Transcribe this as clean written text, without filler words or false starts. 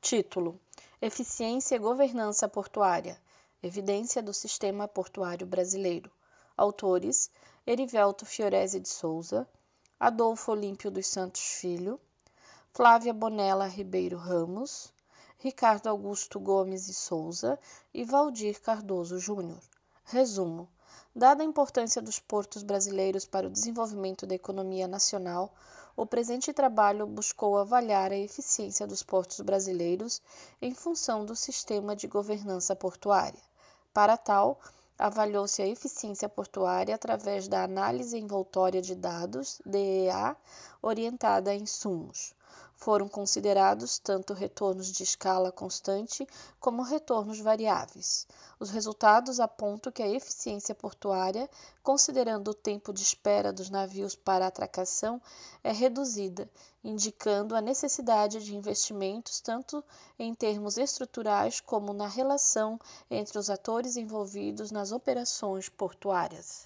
Título: Eficiência e governança portuária. Evidência do sistema portuário brasileiro. Autores: Erivelto Fiorese de Souza, Adolfo Olímpio dos Santos Filho, Flávia Bonella Ribeiro Ramos, Ricardo Augusto Gomes e Souza e Valdir Cardoso Júnior. Resumo: dada a importância dos portos brasileiros para o desenvolvimento da economia nacional, o presente trabalho buscou avaliar a eficiência dos portos brasileiros em função do sistema de governança portuária. Para tal, avaliou-se a eficiência portuária através da análise envoltória de dados, DEA, orientada a insumos. Foram considerados tanto retornos de escala constante como retornos variáveis. Os resultados apontam que a eficiência portuária, considerando o tempo de espera dos navios para atracação, é reduzida, indicando a necessidade de investimentos tanto em termos estruturais como na relação entre os atores envolvidos nas operações portuárias.